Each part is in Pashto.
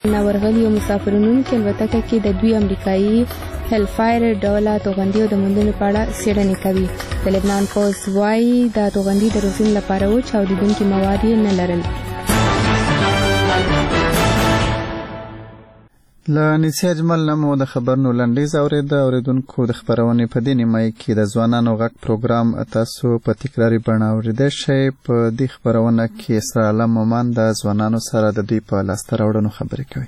ورغلي مسافرونو کې الوتکه کې د دوی امریکایي هیلفایر ډوله توغندي د موندنې په اړه څېړنې کوي. د لبنان پوز وايي دا توغندي د روزنې لپاره و چې اورېدونکي مواد یې نه لرل. له نسی اجمل نه مو د خبرونو لنډیز اوریدونکو د خبرونې په دې نیمایي کې د ځوانانو غږ پروګرام تاسو په تکراري بڼه اوریدای شئ. په دې خبرونه کې اسرار عالم مومن د ځوانانو سره د دوی په لاسته راوړنو خبرې کوي.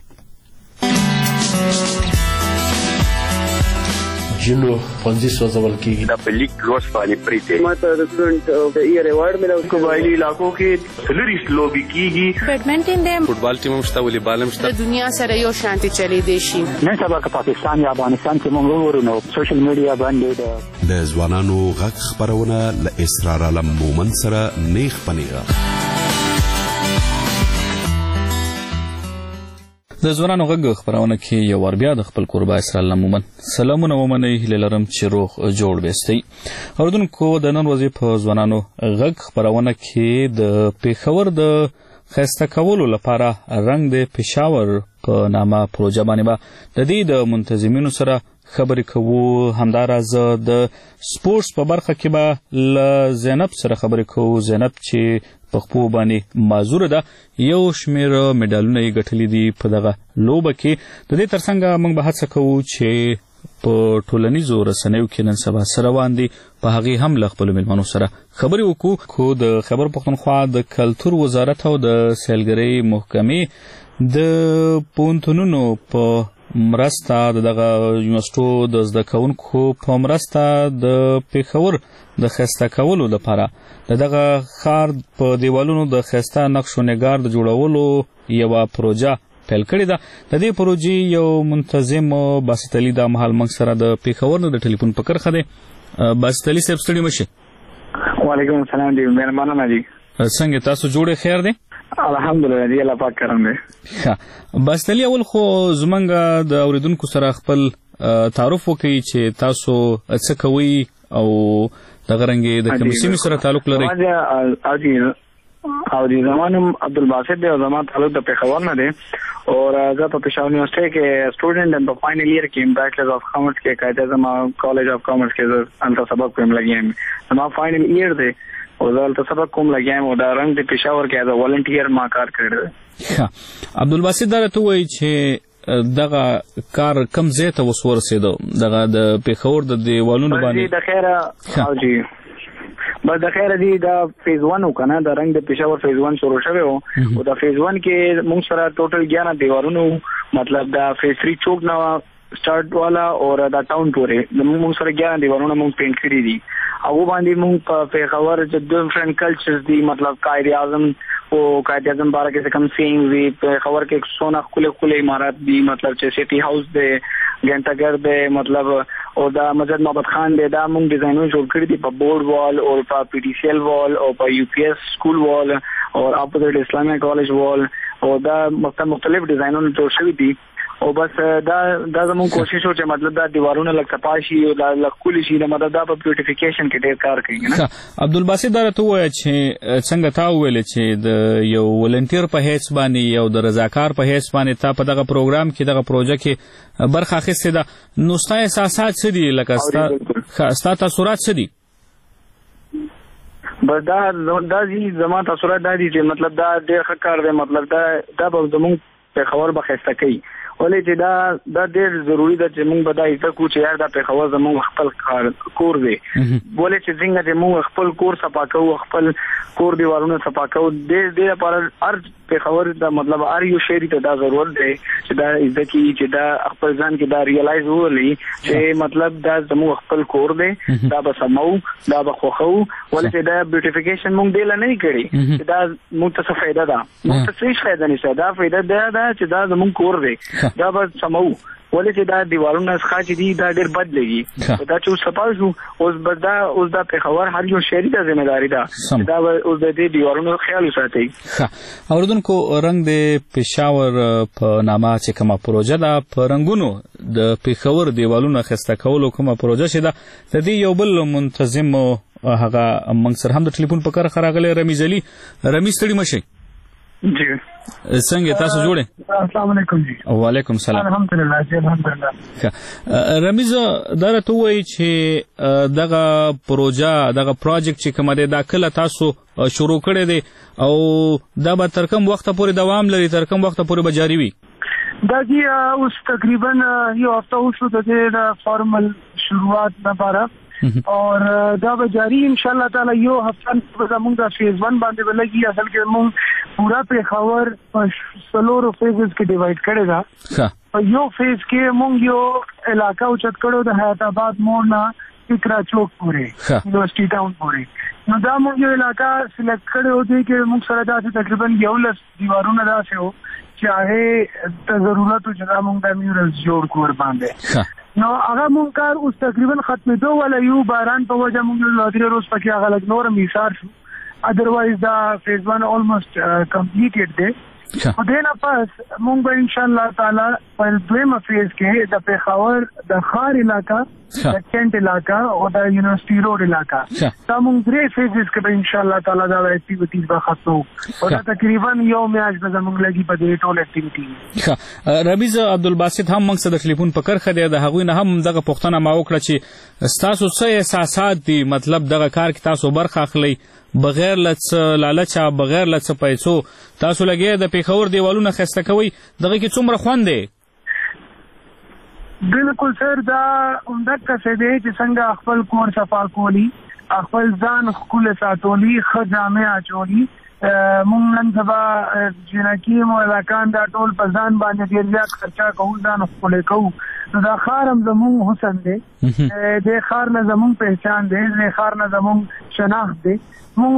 جنو پنځه سوځول کېږي د لیګ روز باندې پریته ماته د سټوډنټ د ایئر ایوارډ ملو قبایلی علاقو کې سلریس لوبي کېږي. بیډمنټن دی، فوټبال ټیم هم شته، والیبال هم شته. د دنیا سره یو شانتي چلی دی شي. نن سبا که پاکستان یا افغانستان کې موږ ورونو سوشل میډیا باندې د ځوانانو غږ خبرونه له اسرار عالم مومن سره نیخ پنیغه. د ځوانانو غږ خبرونه کې یو ور بیا د خپل قربا اسرار عالم مومن سلامونه ومنئ. هیله لرم چې روغ جوړ بیستئ. اوریدونکو د نن ورځې په ځوانانو غږ خبرونه کې د پیښور د ښایسته کولو لپاره رنګ د پېښور په نامه پروژه باندې به د دې د منتظمینو سره خبرې کوو. همداراز د سپورټس په برخه کې به له زینب سره خبرې کوو. زینب چې په خپو باندې معذوره ده، یو شمېر میډالونه یې ګټلي دي په دغه لوبه کې. د دې ترڅنګ موږ به هڅه کوو چې په ټولنیزو رسنیو کې نن سبا سره روان دي په هغې هم له خپلو مېلمنو سره خبرې وکړو. خو د خیبر پښتونخوا د کلتور وزارت او د سیلګرۍ محکمې د پوهنتونونو په مرسته دغه یونیورسټو د زده کوونکو په مرسته د پیښور د ښایسته کولو لپاره دغه ښار په دیوالونو د ښایسته نقش و نگار د جوړولو یوه پروژه پیل کړې ده. د دې پروژې یو منتظم باسط علي دا مهال موږ سره د پیښور نه د ټلیفون په کرښه دی. باسط علي صاحب ستړي مه شئ. وعلیکم السلام دی، مهربانه دی. څنګه تاسو جوړې خیر دی؟ الحمدلله دی، الله پاک کرم دی. باسط علي اول خو زمونږ د اوریدونکو سره خپل تعارف وکړئ چې تاسو څه کوئ او دغه رنګې د کومې سیمې سره تعلق لرئ. او دی زمانم عبدالباسط دی او زمان تعلق د پیښور نه دی اور زه په پیښور یونیورسيټي کې سټوډنټ ام په فائنل ایئر کې بیچلر اف کامرس کې قاعده زما کالج اف کامرس کې انت سبق کوم لګیم. زما فائنل ایئر دی او زه ته سبق کوم لګیم او دا رنګ د پیښور کې از والنټیر ما کار کړی. عبدالباسط دا ته وایي چې دغه کار کم ځای ته اوس ورسېدو، دغه د پیښور د دیوالونو باندې د خیره حاجی بس د خیره دی دا فیز 1 وکنه د رنګ د پیښور فیز 1 شروع شوی او د فیز 1 کې موږ سره ټوټل 11 دیوالونو مطلب دا فیز 3 چوک نه سٹارټ والا اور دا ټاون پورې د موږ سره 11 دیوالونه موږ پینټ کړی دي. او باندې موږ په پیښور چې ډیفرنٹ کلچرز دي مطلب قائد اعظم او قائد اعظم بارے کې کم سینګ وی پیښور کې سونا خله عمارت دي مطلب چې سٹی هاوس دی، ګنټاګر دی مطلب او دا مسجد محمد خان دی. دا موږ ډیزاینونه جوړ کړی دي په بورډ وال او په پی ټی سی ایل وال او په یو پی ایس سکول وال او اپوزټ اسلامي کالج وال او دا مختلف ډیزاینونه جوړ شوی دي. او بس دا زموږ کوشش و چې مطلب دا دیوالونه لږ صفا شي او دا لږ ښکلي شي، مطلب دا په بیوټیفیکیشن کې ډېر کار کوي. عبدالباسط دا راته ووایه چې څنګه تا وویلې چې د یو ولنټیر په حیث باندې یو د رضاکار په حیث باندې تا په دغه پروګرام کې دغه پروژه کې برخه اخیستې ده، نو ستا احساسات څه دي؟ لکه ستا تاثرات څه دي؟ بس دا زما تاثرات دا دي چې مطلب دا ډېر ښه کار دی. مطلب دا به زموږ پیښور به ښایسته کوي ولې چې دا ډېر ضروری ده چې موږ به دا ایسه کو چې یار دا پیښور زموږ خپل کور دی. ولې چې څنګه چې موږ خپل کور صفا کوو، خپل کور دیوالونه صفا کوو، دې لپاره هر پیښور دا مطلب هر یو شهري ته دا ضرورت دی چې دا ایسه کې چې دا خپل ځان کې دا ریالایز وولي چې مطلب دا زموږ خپل کور دی، دا به سمو، دا به خوښو. ولې چې دا بیوټیفیکیشن موږ دی نه کړی چې دا موږ ته څه فائدہ ده، موږ ته څه فائدہ نشته. دا فائدہ دا چې دا زموږ کور دی، دا به سمو. ولې چې دا دیوالونه ښه چې دي دا ډېر بد لګي. دا چې اوس صفا شو اوس دا پیښور هر یو شهري ته ذمہداري ده دا اوس د دې دیوالونو خیال وساتي. اوریدونکو رنګ د پیښور په نامه چې کومه پروژه ده په رنګونو د پیښور دیوالونو ښایسته کولو کومه پروژه چې ده د دې یو بل منتظم هغه موږ سره هم د ټلیفون په کرښه راغلی رمیز علي. رمیز ستړي مه شئ. څنګه تاسو جوړه؟ السلام علیکم جی. وعلیکم السلام. الحمدلله جی الحمدلله. رمیز دا راته وایي چې دغه پروژه چې کومه ده دا کله تاسو شروع کړی دی او دا به تر کوم وخت پورې دوام لري، تر کوم وخت پورې به جاری وي؟ دا جی اوس تقریبا یو هفته وشو د فارمل شروعات لپاره اور دا به جاری ان شاء الله تعالی یو هفته زموږ د فیز 1 باندې ولګي. اصل کې موږ پورا پیښور په سلورو فیزز کې ډیوایډ کړی دا. یو فیز کې موږ یو علاقہ اوچت کړو د حیات آباد موړ نه فکرا چوک پورې یونیورسيټي ټاون پورې. نو دا موږ یو علاقہ سلیکټ کړو دی چې موږ سره دا تقریبا 11 دیوارونه داسې وو چې هغه ته ضرورت و چې موږ د میورلز جوړ کور باندې. نو هغه مونږ کار اوس تقریبا ختمېدو ولا یو باران په وجه مونږ لادري روز پکې هغه لګ نور میثار شو. ادروایز دا فیز 1 almost completed دی. خو دې نه پس مونږ به ان شاء الله تعالی په دویمه فیز کې د پیښور د خار علاقہ، د کینټ علاقہ او د یونیورسيټي روډ علاقہ دا مونږ درې فیزز کې به ان شاء الله تعالی دا اکټیویټیز به ختمو او دا تقریبا یو میاشت به زموږ لګي په دې ټول اکټیویټي. رمیز عبدالباسط هم موږ سره د ټلیفون په کرخه دی، د هغوی نه هم دغه پوښتنه ما وکړه چې تاسو څه احساسات دي، مطلب دغه کار کې تاسو برخه اخلئ بغیر لڅ لالچا، بغیر لڅ پیسو، تاسو لګي د پیښور دیوالونه خسته کوي، دغه کې څومره خوند دی؟ بالکل سر، دا عمدہ څه دی چې څنګه خپل کور صفا کولی، خپل ځان خپل ساتولی، خدامه اچولی. مونږ نن سبا جنکی مولکان دا ټول په ځان باندې ډیر زیات خرچا کوو، ځان خپل کوو. دا خارم زموږ حسن دی، د خار نه زموږ پہچان دی، د خار نه زموږ شناخت دی. مونږ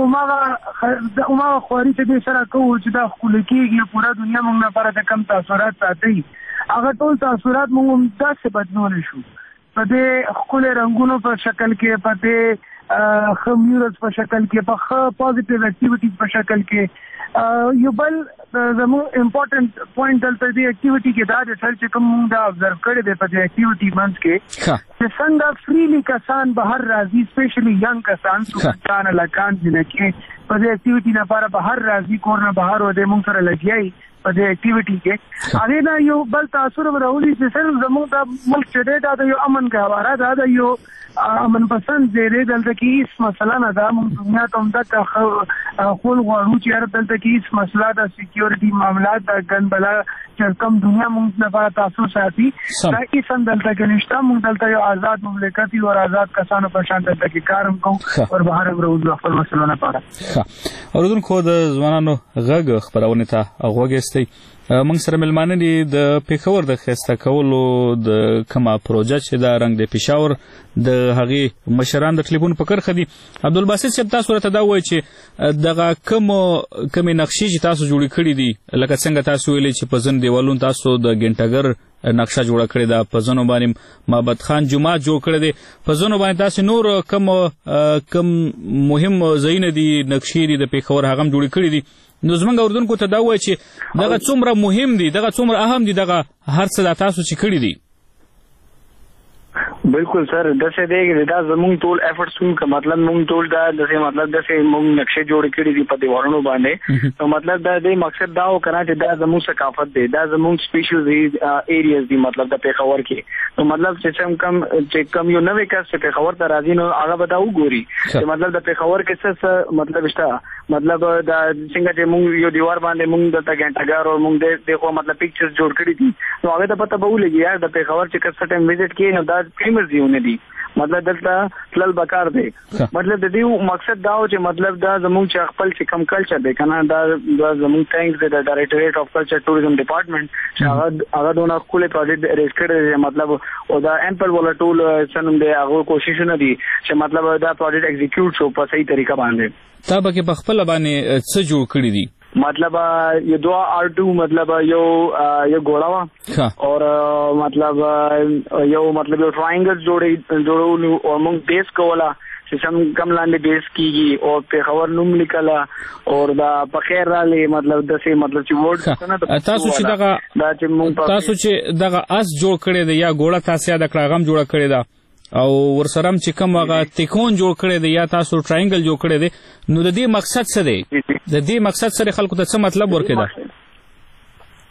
ما خواري چې دې سره کوو چې دا خپل کېږي پورا دنیا مونږ لپاره د کم تاثیرات ساتي. هغه ټول تاثیرات مونږ داسې بدلول شو په دې خپل رنگونو په شکل کې، په دې خمیرز په شکل کې، په پوزټیو اکټیویټیز په شکل کې. یو بل زموږ امپورټنٹ پوینټ دلته دې اکټیویټي کې دا د سر چې کوم موږ دا ابزرو کړی دی په دې اکټیویټي منځ کې چې څنګه فریلی کسان بهر راځي، سپیشلی ینګ کسان سوچانه لکان جنکه په دې اکټیویټي لپاره بهر راځي، کور نه بهر و دې موږ سره لګیایي په دې اکټیویټي کې. هغه دا یو بل تاثیر ورولي چې سر زموږ د ملک چې دا د یو امن غواره دا یو امن پسند زیره دلته کې هیڅ مسله نه ده. موږ دنیا ته هم دا خپل غواړو چې دلته کې هیڅ مسله د سکیورټي معاملات د ګن بلا چې کوم دنیا موږ لپاره تاسو ساتي دا هیڅ هم دلته کې نشته. موږ دلته یو آزاد مملکت او آزاد کسانو په شان دلته کې کار کوو او بهر ورو خپل مسله نه پاره. اوردونکو د ځوانانو غږ خبرونه ته غوږیستئ. موږ سره ملمانه دي د پیښور د خسته کولو د کومه پروژه چې دا رنګ د پېښور د هغې مشران د ټلیفون په کرخه دي. عبدالباسط صاحب تاسو راته دا وایئ چې دغه کومې نقشې چې تاسو جوړې کړي دي، لکه څنګه تاسو ویلي چې په ځینو دیوالونو تاسو د ګنټګر نقشه جوړه کړې ده، په ځینو باندې معبد خان جومات جوړ کړی دی، په ځینو باندې تاسو نور کوم مهم ځایونه دي، نقشې دي د پیښور هغه هم جوړې کړي دي. نو زمونږ اردوونکو ته دا وایي چې دغه څومره مهم دي، دغه څومره اهم دي، دغه هر څه دا تاسو چې کړي دي. بالکل سر، داسې دی دا زموږ ټول ایفورټس کا مطلب موږ ټول دا داسې مطلب داسې موږ نقشې جوړ کړي دي په دیوالونو باندې. نو مطلب دا دی مقصد دا و کنه چې دا زموږ ثقافت دی، دا زموږ سپیشل ایریاز دي مطلب د پیښور کې. نو مطلب چې کم یو نوې کس چې پیښور ته راځي نو هغه به دا وګوري چې مطلب د پیښور کې څه مطلب شته. مطلب دا څنګه چې موږ یو دیوار باندې موږ د ګنټګر او موږ دغه مطلب پکچرز جوړ کړي دي، نو هغه ته پته به ولګي یار د پیښور چې کس ټایم وزټ کړي نو دا فیمس دیونه دي، مطلب دلته تلل بکار دی. مطلب د دې مقصد دا و چې مطلب دا زموږ چې خپل چې کم کلچر دی کنه دا زموږ ثانکس د ډایریکټریټ اف کلچر ټوریزم ډپارټمنټ چې هغه دونه خپل پروجیکټ ریس کړی دی. مطلب او دا امپل ولا ټول سنم دی هغه کوششونه دي چې مطلب دا پروجیکټ ایگزیکیوټ شو په صحیح طریقه باندې. تا به کې په خپل باندې څه جوړ کړی دي؟ مطلب یو دوا R2 مطلب یو ګوړه وا اور مطلب یو ټراینګل جوړولو او موږ بیس کولا چې سم کم لاندې بیس کیږي او په خبر نوم لیکلا اور دا په خیر را لې مطلب دسه مطلب چې ورډ کنه تاسو چې دغه اس جوړ کړی دی یا ګوړه تاسو د کړهغم جوړ کړی دا او ورسرم چې کوم هغه تکون جوړ کړی دی یا تاسو ټراینګل جوړ کړی دی، نو د دې مقصد څه دی؟ د دې مقصد سره خلکو ته څه مطلب ورکړي؟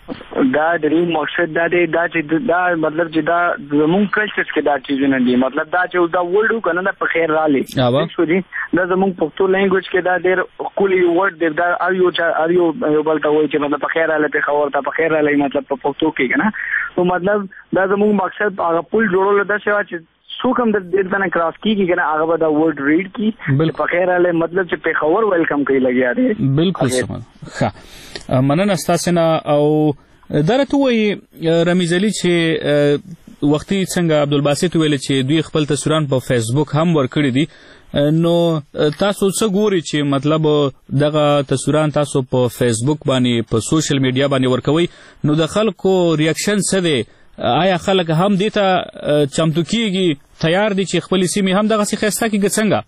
دا د دې مقصد دا دی دا چې دا مطلب چې دا زموږ کلچر کې دا چیزونه دي مطلب دا چې دا ورډ کنه دا په خیر را لې شو دي دا زموږ پښتو لینګویج کې دا ډېر کولي ورډ دی دا اریو یو بل ته وایي چې مطلب په خیر را لې په خبر ته په خیر را لې مطلب په پښتو کې کنه نو مطلب دا زموږ مقصد هغه پول جوړول دا چې څوک هم د دې باندې کراس کیږي کنه هغه به دا ورډ ریډ کی په خیر را لې مطلب چې په خبر ویلکم کوي لګیا دی بالکل سم ښه مننه تاسو نه او درته وایي رمیز علي چې وختي څنګه عبدالباسط ویل چې دوی خپل تصویران په فیسبوک هم ورکړي دي نو تاسو څه ګوري چې مطلب دغه تصویران تاسو په فیسبوک باندې په سوشل میډیا باندې ورکوي نو د خلکو ریاکشن څه دی آیا خلک هم دې ته چمتو کیږي تیار دي چې خپل سیمې هم دغه څه ښایسته کیږي څنګه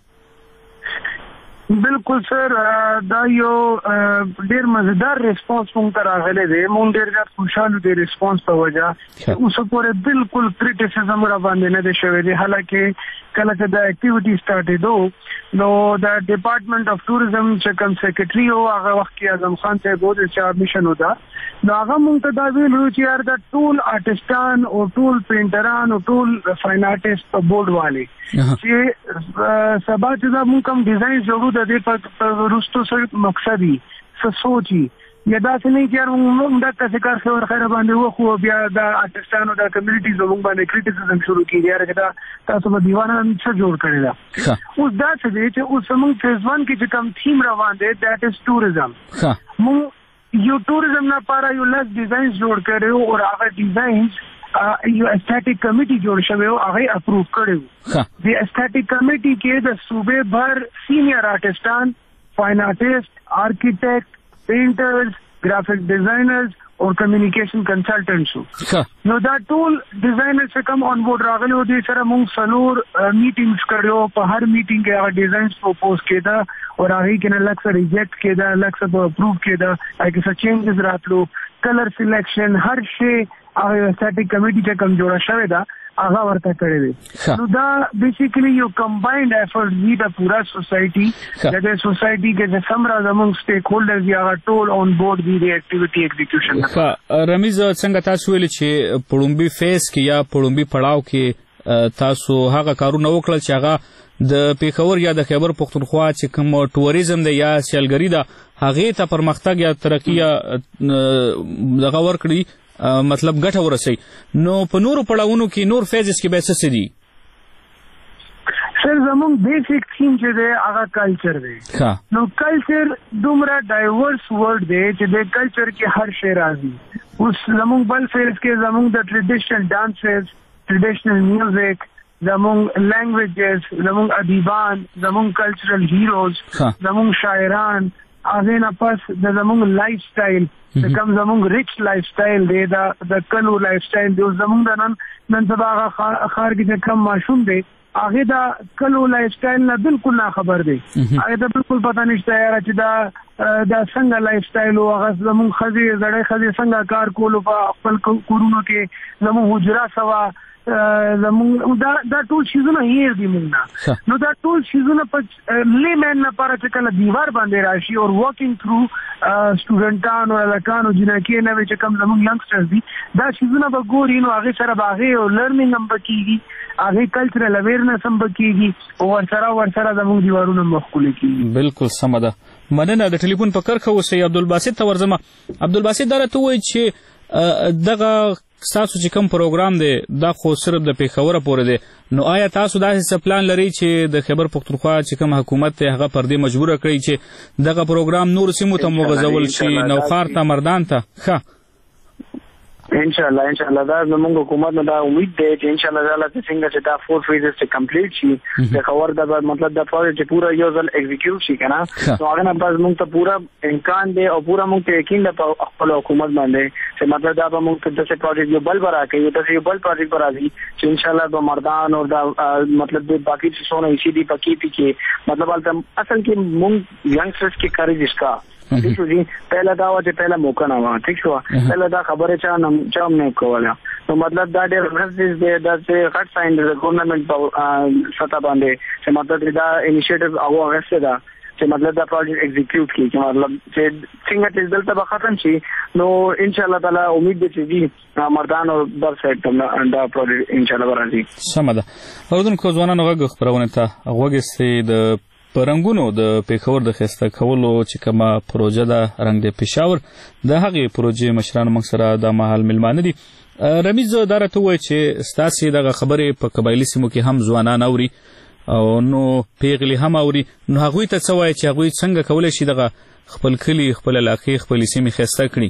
بالکل سر دا یو ډیر مزیدار ریسپانس مونږ ته راغلی دی مونږ ډیر زیات خوشاله دي ریسپانس په وجه اوس پورې بالکل کریټیسزم را باندې نه دی شوی دی حالکه کله چې دا اکټیویټي سٹارټېدو نو دا ډپارټمنټ اف ټوریزم چې کوم سیکریټري او هغه وخت کې اعظم خان صاحب د چا میشن ودا نو هغه مونږ ته دا ویلو چې یار دا ټول آرټستان او ټول پینټران او ټول فاین آرټست په بورډ والے چې سبا چې دا مونږ کوم ډیزاین جوړو د دې په روستو سره مقصدی څه سوچي یا دا څه نه چې موږ دا څه کار خبر خیر باندې وخو بیا دا آرټستانو دا کمیونټي زموږ باندې کریټیسزم شروع کیږي یاره چې دا تاسو په دیوانه څه جوړ کړی دا اوس دا څه دی چې اوس موږ فیز 1 کې چې کوم تھیم روان دی دیٹ از ټوریزم موږ یو ټوریزم لپاره یو لس ډیزاین جوړ کړو او هغه ډیزاینز یو اسټیټیک کمیټي جوړ شوی او هغه اپروو کړو د اسټیټیک کمیټي کې د صوبې بھر سینیئر آرټستان فاین آرټست آرکیټیکټ پینټرز گرافک ډیزاینرز او کمیونیکیشن کنسلټنټس نو دا ټول ډیزاینرز چې کوم آن بورډ راغلي او دې سره موږ څلور میټینګز کړو په هر میټینګ کې هغه ډیزاینز پروپوز کېده او هغه کې نه لکه ریجیکټ کېده لکه اپروو کېده هغه څه چینجز راتلو کلر سلیکشن هر شی هغه اسټیټیک کمیټي چې کوم جوړه شوې ده هغه ورته کړی دی نو دا بیسیکلی یو کمباینډ ایفورټ دی د پورا سوسایټي د سوسایټي کې د سمرا زموږ سټیک هولډرز یا ټول آن بورډ دی د اکټیویټي ایگزیکیوشن رمیز څنګه تاسو ویل چې پړومبي فیس کې یا پړومبي پړاو کې تاسو هغه کارونه وکړل چې هغه د پیښور یا د خیبر پښتونخوا چې کوم ټوریزم دی یا سیلګری ده هغه ته پرمختګ یا ترقی یا دغه ورکړي مطلب ګټه ورسي نو په نورو پړاوونو کې نور فیزز کې به څه دي سر زموږ بیسیک تھیم چې دی هغه کلچر دی نو کلچر دومره ډایورس ورډ دی چې د کلچر کې هر شی راځي اوس زموږ بل فیز کې زموږ د ټریډیشنل ډانسز ټریډیشنل میوزک زموږ لینګویجز زموږ ادیبان زموږ کلچرل هیروز زموږ شاعران هغه نه پس د زموږ لایف سټایل د کوم زموږ ریچ لایف سټایل دی د کلو لایف سټایل دی زموږ د نن سبا خار کې کم ماشوم دی هغه دا کلو لایف سټایل نه بالکل نه خبر دی هغه دا بالکل پته نشته یاره چې دا څنګه لایف سټایل او هغه زموږ خزي زړې خزي څنګه کار کولو په خپل کورونو کې زموږ حجره سوا دا ټول شیزونه هیر دی موږ نو دا ټول شیزونه په لیمن لپاره چې کله دیوار باندې راشي او واکینګ تھرو سټوډنټانو او لکانو جنکې نه چې کوم زموږ ینګسټرز دي دا شیزونه به ګوري نو هغه سره باغې او لرنینګ هم بکیږي هغه کلچرل اویرنس هم بکیږي او ورسره زموږ دیوارونه مخکول کیږي بالکل سم ده مننه د ټلیفون په کرخه اوسې عبدالباسط ته ورځم عبدالباسط دا راته وایي چې دغه تاسو چې کوم پروګرام دی دا خو صرف د پیښور پورې دی نو آیا تاسو داسې څه پلان لرئ چې د خیبر پښتونخوا چې کوم حکومت دی هغه پر دې مجبوره کړئ چې دغه پروګرام نور سیمو ته وغځول شي نوښار ته مردان ته ښه ان شاء الله دا زموږ حکومت نه دا امید دی چې ان شاء الله څنګه چې دا 4 فیزز چې کمپلیټ شي د خبر دا مطلب دا پروجیکټ چې پورا یو ځل ایگزیکیوټ شي کنه نو هغه نه پس موږ ته پورا امکان دی او پورا موږ ته یقین ده په خپل حکومت باندې چې مطلب دا به موږ ته د پروجیکټ یو بل برا کوي ته یو بل پروجیکټ برا دي چې ان شاء الله به مردان او دا مطلب د باقي څونه ایشي دی پکې کې مطلب اصل کې موږ ینګسټرز کې کاری دشکا ٹھیک شو جی پہلا دا و چې پہلا موقع نه و ٹھیک شو پہلا دا خبره چا نه کوله نو مطلب دا ډېر ورځ دی دا چې غټ ساين د ګورنمنت په ستا باندې چې مطلب دا انیشیټیو هغه غوښته دا چې مطلب دا پروجیکټ ایگزیکیوټ کړي چې مطلب چې څنګه چې دلته به ختم شي نو ان شاء الله تعالی امید ده چې مردان او بر سایت دا پروجیکټ ان شاء الله راځي. سم ده. اوردونکو ځوانانو غږ خبرونه ته غوږ د پرنګونو د پیښور د خسته کولو چې کومه پروژه ده رنګ د پېښور د هغې پروژې مشرانو موږ سره د مهال میلمانه دي. رمیز دا راته ووایه چې ستاسې دغه خبرې په قبایلي سیمو کې هم ځوانان اوري او نو پیغلې هم اوري، نو هغوی ته څه وایي چې هغوی څنګه کولی شي دغه خپل کلي خپل علاقې خپلې سیمې ښایسته کړي؟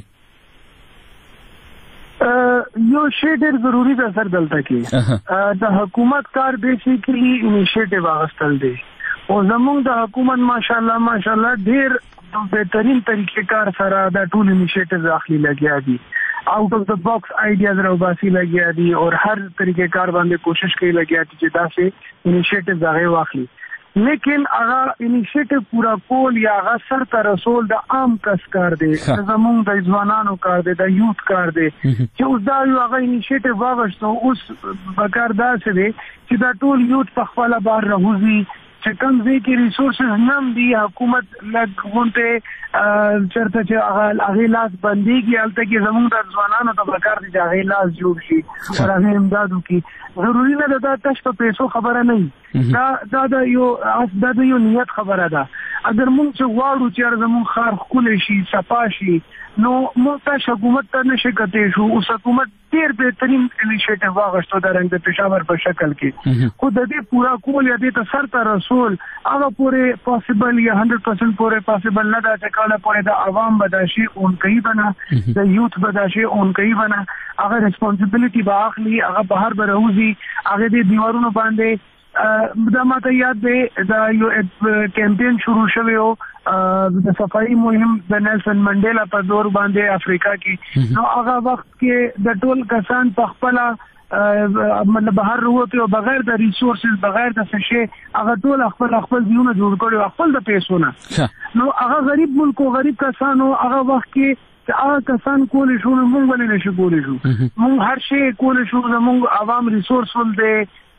یو شی ډېر ضروري ده سر دلته کې د حکومت کار بیسیکلی انیشیټیو اخیستل دی او زموږ د حکومت ماشاءالله ډېر بهترین طریقې کار سره دا ټول انیشیټیوز اخلي لګیا دي، out of the box ideas रावबासी लगिया दी और हर तरीके कार बांधे कोशिश की लगिया थी जिदा से इनिशिएटिव जागे वाखली, लेकिन आगा इनिशिएटिव पूरा कोल या आगा सर का रसूल द आम कस कर दे जमूंग द जवानानो कर दे द यूथ कर दे कि उस दा यो आगा इनिशिएटिव वागस्तो उस बकारदा से दे कि द टोल यूथ पखवाला बाहर रहूजी چې کوم ځای کې ریسورسز نم دي حکومت لږ غونډه چرته چې هغه لاس بنديږي هلته کې زموږ د ځوانانو ته پکار دي چې هغه لاس جوړ شي او هغه امداد وکړي. ضروري نه ده دا تش په پیسو خبره نه دا یو نیت خبره ده. اگر موږ چې غواړو چې زموږ خار ښکلی شي صفا شي نو موږ ته حکومت ته نشي کتې شو. اوس حکومت ډېر بهترین انیشیټیو واغشتو د رنګ د پېښور په شکل کې خو د دې پورا کول یا دې ته سر ته رسول هغه پورې پاسبل یا 100% پورې پاسبل نه ده چې کله پورې د عوام بداشي اون کوي بنا د یوث بداشي اون کوي بنا هغه ریسپانسیبিলিټي به اخلي هغه بهر به راوځي هغه د دیوارونو باندې دا ماته یاد دی دا یو کمپین شروع شوی و د صفائی مهم د نیلسن منډیلا په دور باندې افریقا کې نو هغه وخت کې د ټول کسان په خپل مطلب بهر وروته او بغیر د ریسورسز بغیر د څه هغه ټول خپل ځونه جوړ کړي خپل د پیسو نه نو هغه غریب ملک او غریب کسانو هغه وخت کې هغه کسان کولی شو موږ ولې نشو کولی شو موږ هر شی کولی شو زموږ عوام ریسورسفل دی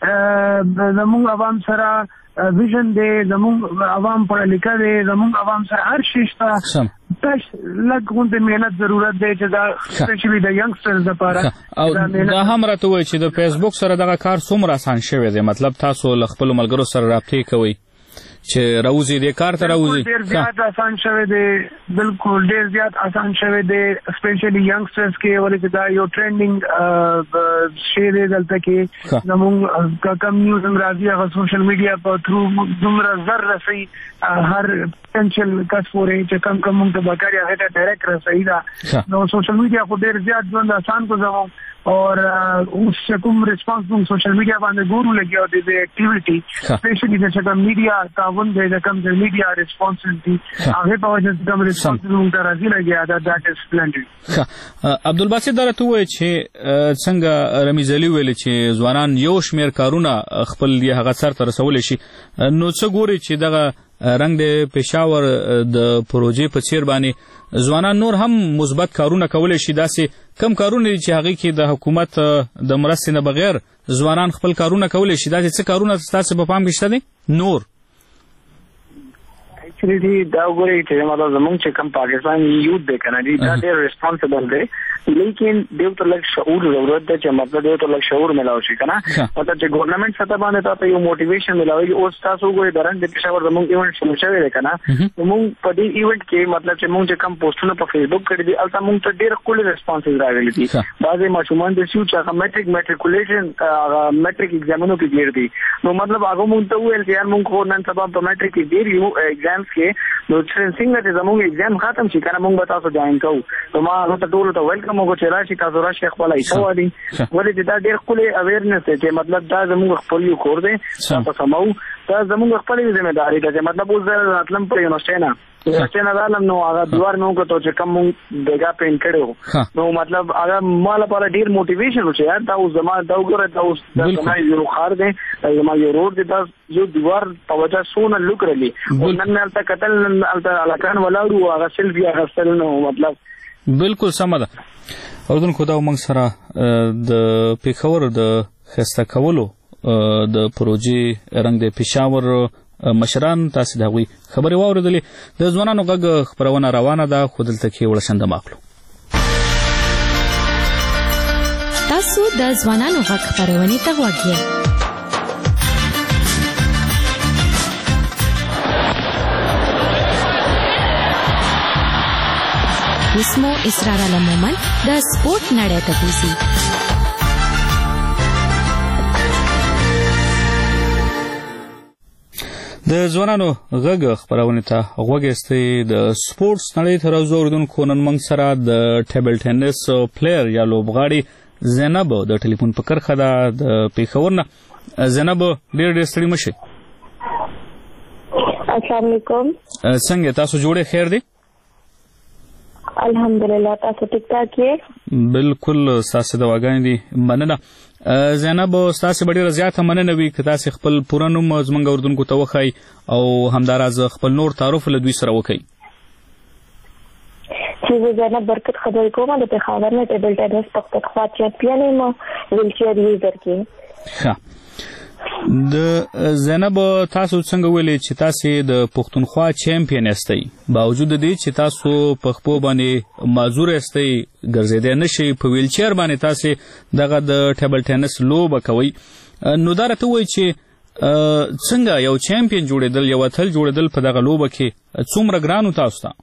زموږ عوام سره ویژن دی زموږ عوام پڑھا لکھا دی زموږ عوام سره هر شی شته تش لږ غونډه مهنت ضرورت دی چې دا سپیشلی د ینګسټرز لپاره او دا هم راته وایي چې د فیسبوک سره دغه کار څومره آسان شوی دی مطلب تاسو له خپلو ملګرو سره رابطې کوئ چې راوځي د کار ته راوځي ډېر زیات آسان شوی دی بالکل ډېر زیات آسان شوی دی سپیشلی ینګسټرز کې ولې دا یو ټرینډینګ شی دی دلته کې زموږ کم نیوز هم راځي هغه سوشل میډیا په تھرو دومره زر رسي هر پوتنشل کس پورې چې کم موږ ته بکاري هغه ته ډایرکټ رسي دا نو سوشل میډیا خو ډېر زیات ژوند آسان کو زموږ और उससे कुम रिस्पांस तुम सोशल मीडिया बांधे गोरू लगे होते थे एक्टिविटी स्पेशली जैसे कम मीडिया ताउन दे कम जो मीडिया रिस्पांसिबिलिटी आगे पावजे कम रिस्पांसिबिलिटी का राजी लगे आदा दैट इज स्प्लेंडेड. عبد الباسط درته وای چې څنګه رمیز علي ویل چې ځوانان یو شمیر کارونه خپل یې هغه سر ته رسول شي نو څه ګوري چې دغه رنګ د پېښور د پروژې په څیر باندې ځوانان نور هم مثبت کارونه کولای شي داسې کم کارونه چې هغه کې د حکومت د مرستې نه بغیر ځوانان خپل کارونه کولای شي داسې څه کارونه تاسو په پام کې شته دي نور एक्चुअली دا وګورئ چې مطلب زمونږ چې کم پاکستان یوث دی کنه دی دا ډېر ریسپانسیبل دی لیکن دیو ته لږ شعور ضرورت ده چې مطلب دیو ته لږ شعور ملاوي شي کنه مطلب چې ګورنمنت سطح باندې تاسو یو موټیویشن ملاوي او تاسو وګورئ درنګ د پېښور زمونږ ایونت شروع شوی دی کنه موږ په دې ایونت کې مطلب چې موږ چې کم پوسټونه په فیسبوک کړی دي البته موږ ته ډېر کول ریسپانسز راغلي دي بعضې ماشومان د سیو چې میټریکولیشن میټریک ایگزامونو کې ګیر دي نو مطلب هغه موږ ته ویل چې یار موږ خو نن سبا په میټریک کې ډېر یو ایگزامز کې نو څنګه چې زموږ ایگزام ختم شي کنه موږ به تاسو جوائن کوو نو ما هغه ته ټول ته ویلکم وکړو چې راشي تاسو راشي خپل ایسه وادي ولې چې دا ډېر خپل اویرنس دی چې مطلب دا زموږ خپل یو کور دی تاسو سمو دا زموږ خپل ذمہ داری ده چې مطلب اوس راتلم په یونیورسيټي نه یونیورسيټي نه عالم نو هغه دوار نو کو ته چې کم دغه پین کړو نو مطلب هغه مال پر ډېر موټیویشن و چې دا اوس زما دا وګوره دا اوس دا یو خار دی زما یو روډ دی دا یو دیوار په وجه سونه لوک رلی او نن الته قتل الته علاقان ولاړو هغه سیلفي هغه سل نو مطلب بالکل سم ده اردن خدا موږ سره د پېښور د خسته کولو د پروژې رنګ د پېښور مشران تاسې د هغوی خبرې واورېدلې. د ځوانانو غږ خپرونه روانه ده خو دلته کې وړشنده ماخلو. تاسو د ځوانانو غږ خپرونې ته غوږ یې. اسمو اسرار علمومن د سپورت نړۍ ته بوزي. د ځوانانو غږ خپرونې ته غوږ ایستی. د سپورټس نړۍ ته راځو اورېدونکو. نن موږ سره د ټیبل ټینس پلیر یا لوبغاړي زینب د ټلیفون په کرښه ده د پېښور نه. زینب ډېر ډېر ستړي مه شئ. السلام علیکم. څنګه تاسو جوړې خیر دی؟ الحمدلله تاسو ټیک ټاک یې؟ بالکل ستاسې دواګانې دي مننه. زینب ستاسې به ډېره زیاته مننه وي که تاسې خپل پوره نوم زموږ اورېدونکو ته وښایي او همداراز خپل نور تعارف له دوی سره وکړئ. چې زه زینب برکت خبرې کوم د پېښور نه ټیبل ټینس پښتونخوا چمپین یم ویلچیر یوزر کې. ښه د زینب تاسو څنګه ویلې چې تاسې د پښتونخوا چمپین یاستئ باوجود د دې چې تاسو په خپو باندې معذور یاستئ ګرځېدی نه شئ په ویلچیر باندې تاسې دغه د ټیبل ټینس لوبه کوئ نو دا راته ووایئ چې څنګه یو چمپین جوړېدل یو اتل جوړېدل په دغه لوبه کې څومره ګران و تاسو ته؟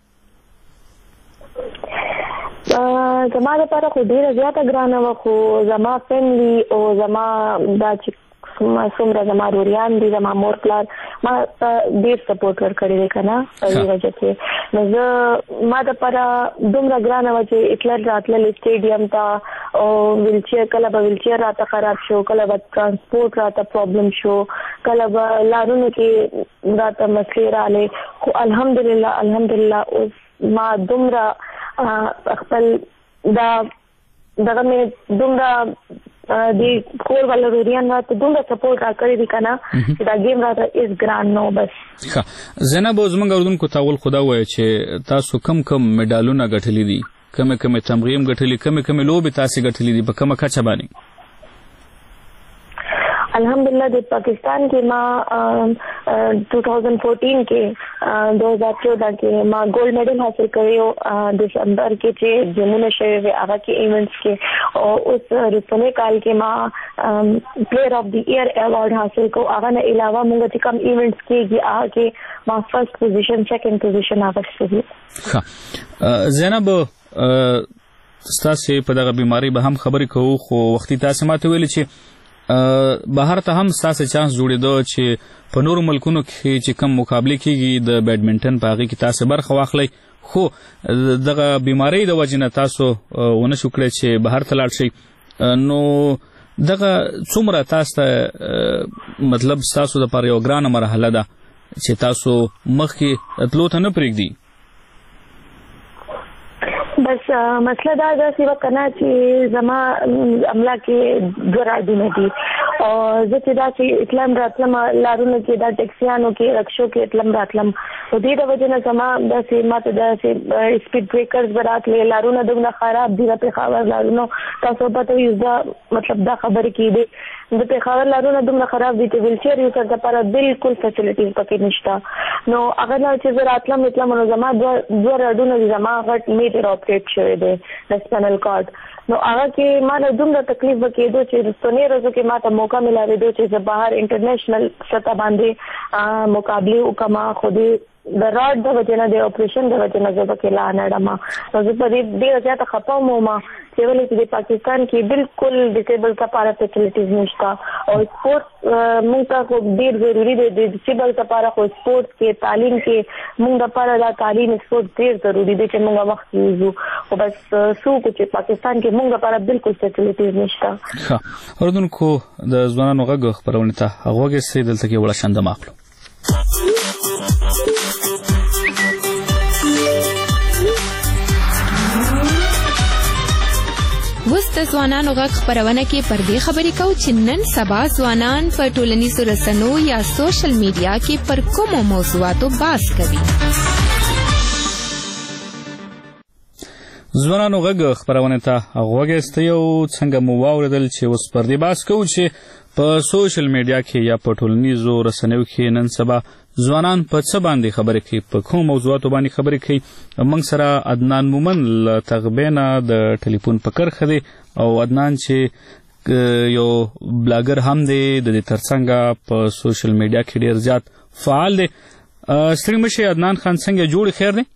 زما دپاره خو ډېره زیاته ګرانه وه خو زما فیملي او زما دا چې څومره زما روریان دي زما مور پلار ما ډېر سپورټ ورکړی دی که نه په دې وجه کې نو زه ما دپاره دومره ګرانه وه چې اتلل راتلل سټیډیم ته او ویلچیر کله به ویلچیر راته خراب شو کله به ټرانسپورټ راته پرابلم شو کله به لارونو کې راته مسلې رالې خو الحمدلله اوس ما دومره خپل دغه مې دومره دی کور والا روریان راته دومره سپورټ راکړی دی که نه چې دا گیم راته هېڅ ګران نه و بس. ښه زینب زموږ اورېدونکو ته اول خو دا ووایه چې تاسو کم میډالونه ګټلي دي کمې تمغې هم ګټلي کمې لوبې تاسې ګټلي دي په کومه کچه باندې؟ الحمدلله د پاکستان کې ما 2014 کې 2014 کې ما ګولډ میډل حاصل کړی او دسمبر کې چې جمونه شوی وي هغه کې ایونټس کې او اوس رسنۍ کال کې ما پلیئر اف دی ایئر ایوارډ حاصل کو هغه نه علاوه موږ چې کوم ایونټس کېږي هغه کې ما فرست پوزیشن سیکنډ پوزیشن اخیستی دی. زینب ستاسې په دغه بیمارۍ به هم خبرې کوو خو وختي تاسې ماته ویلې چې بهر ته هم ستاسې چانس جوړېده چې په نورو ملکونو کې چې کم مقابلې کېږي د بیډمنټن په هغې کې تاسې برخه واخلئ خو دغه بیمارۍ د وجې نه تاسو ونه شو کړی چې بهر ته لاړ شئ نو دغه څومره تاسو ته مطلب ستاسو دپاره یوه ګرانه مرحله ده چې تاسو مخکې تلو ته نه پرېږدي؟ بس مسله دا داسې وه که نه چې زما عمله کې دوه راډونه دي او زه چې داسې اتلم راتلم لارونو کې دا ټیکسیانو کې رکشو کې اتلم راتلم خو دې د وجې نه زما داسې ما ته داسې سپیډ بریکرز به راتلې لارونه دومره خراب دي د پېښور لارونو تاسو پته وي زه مطلب دا خبرې کېدې د پېښور لارونه دومره خراب دي چې ویلچیر یوزر دپاره بالکل فیسلیټیز پکې نشته نو هغه نه چې زه راتلم نو زما دوه راډونه دي زما غټ میجر اپریټ شوی دی د سپینل کارډ نو هغه کې ما نه دومره تکلیف به کېدو چې رستنۍ ورځو کې ما ته موقع ملاوېدو چې زه بهر انټرنیشنل سطح باندې مقابلې وکړم خو دې د راډ د وجې نه د اپریشن د وجې نه زه پکې لا نه ډم نو زه په دې ډېره زیاته خفه وم چې ولې چې د پاکستان کې بالکل ډسیبل لپاره فیسلیټیز نشته او سپورټس موږ ته خو ډېر ضروري دی د ډسیبل لپاره خو سپورټس کې تعلیم کې موږ دپاره دا تعلیم سپورټ ډېر ضروري دی چې موږ وخت یوزو خو بس څوک چې پاکستان کې موږ دپاره بالکل فیسلیټیز نشته. ښه اورېدونکو د ځوانانو غږ خپرونې ته غوږ ایسئ دلته کې وړه شنده ماخلو. وس د ځوانانو غږ خپرونه کې پر دې خبرې کوو چې نن سبا ځوانان په ټولنیزو رسنیو یا سوشل میډیا کې پر کومو موضوعاتو بحث کوي. ځوانانو غږ خپرونې ته غوږ ایستی او څنګه مو واورېدل چې اوس پر دې بحث کوو چې په سوشل میډیا کې یا په ټولنیزو رسنیو کې نن سبا ځوانان په څه باندې خبرې کوي، په کوم موضوعاتو باندې خبرې کوي. موږ سره عدنان مومن له تغبینه د ټلیفون په کرښه دی او عدنان چې یو بلاګر هم دی، د دې ترڅنګ په سوشل میډیا کې ډیر زیات فعال دی. ستړي مشي عدنان خان، څنګه جوړ خیر دی؟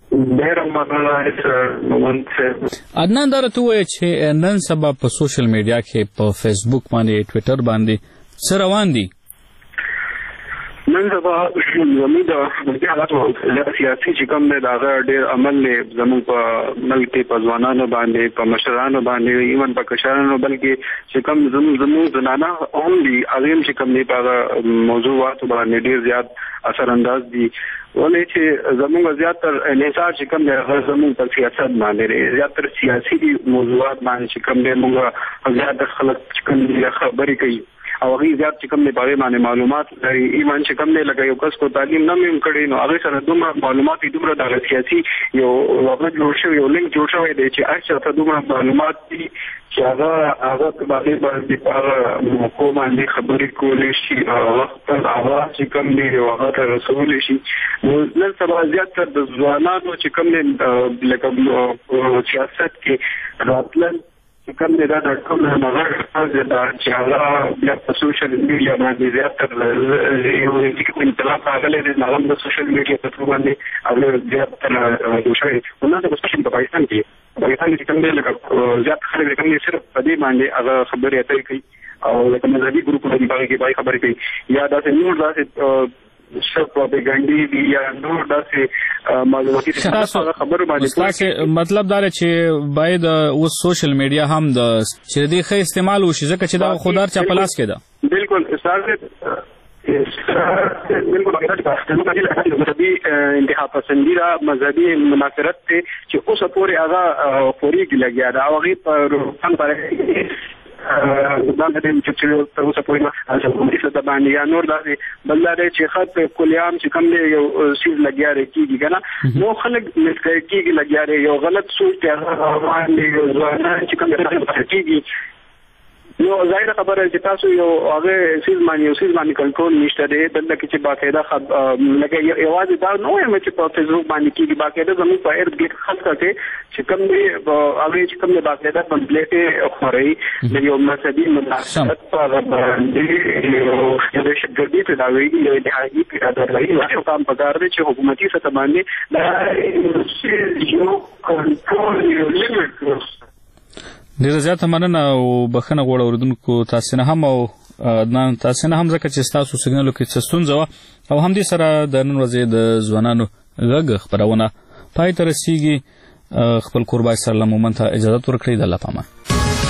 عدنان دا راته ووایه چې نن سبا په سوشل میډیا کې په فیسبوک باندې، ټویټر باندې څه روان دي؟ نن سبا زموږ د حالاتو سیاسي چې کوم دی د هغه ډېر عمل دی زموږ په ملک کې، په ځوانانو باندې، په مشرانو باندې، ایون په کشرانو، بلکې چې کوم زموږ زنانه هم دي هغه هم چې کوم دی په هغه موضوعاتو باندې ډېر زیات اثر انداز دي. ولې چې زموږ زیاتر انحصار چې کوم دی هغه زموږ په سیاست باندې دی، زیاتر سیاسي موضوعات باندې چې کوم دی موږ زیات خلک چې کوم دی خبرې کوي او هغه زیات چې کوم دی په باندې معلومات لري. ایمان چې کوم دی لکه یو کس کو تعلیم نه مې کړی نو هغه سره دومره معلومات دومره د سیاسي یو وګړي جوړ شوی، یو لینک جوړ شوی دی چې هر څه دومره معلومات دي چې هغه په باندې موقع باندې خبرې کولې شي او وخت هغه چې کوم دی هغه ته رسول شي. نن سبا زیاتره د ځوانانو چې کوم دی لکه سیاست کې راتلل کوم دی دا د کوم نه چې هغه بیا په سوشل میډیا باندې زیاتره یو انطلاق راغلی دی، هغه د سوشل میډیا په ثرو باندې هغه زیاتره جوړ شوی. نو دا سپیشل په پاکستان کې چې کوم دی لکه زیات خلک کوم دی صرف په دې باندې هغه خبرې اترې کوي او لکه مذهبي ګروپونه دي هغه کې خبرې کوي یا داسې نور داسې پروپاګاندا دی یا نور داسې معلوماتي خبرو باندې. مطلب دا دی چې باید اوس سوشل میډیا هم د چې دې ښه استعمال وشي، ځکه چې دا خودار چا په لاس کې ده. بالکل مذهبي انتها پسندي را مذهبي منافرت ته چې اوس پورې هغه فوري لګیا دا هغه پر روان پر دا د چې تر اوسه پورې ما چې د باندې یا نور دا بلاره چې خط کلیام چې کوم دی یو سیز لګیا کیږي کنه نو خلک مسکای کیږي لګیا یو غلط سوچ ته روان دي ځوانان چې کوم کیږي. نو ظاهر خبره چې تاسو یو هغه سیز باندې کنټرول نشته دی، دلته کې چې باقاعده لکه یوازې دا نو یم چې په فیسبوک باندې کې باقاعده زموږ په ایر ګیټ خاص کړي چې کوم دی هغه چې کوم دی باقاعده کمپلیټ خوري د یو مذهبي مناسبت په باندې یو د شګردي په داوی یو د هغې په ادارې یو کام پکار دی چې حکومتي سطح باندې دا یو کنټرول یو لیمټ ډیره زیاته مننه او بخښنه غواړم اوریدونکو تاسو نه هم او عدنان تاسو نه هم، ځکه چې تاسو سیګنالو کې څه ستونزه وه او همدې سره د نن ورځې د ځوانانو غږ خپرونه پای ته رسیږي. خپل کوربای سره مومن ته اجازه ورکړئ. د الله پامان.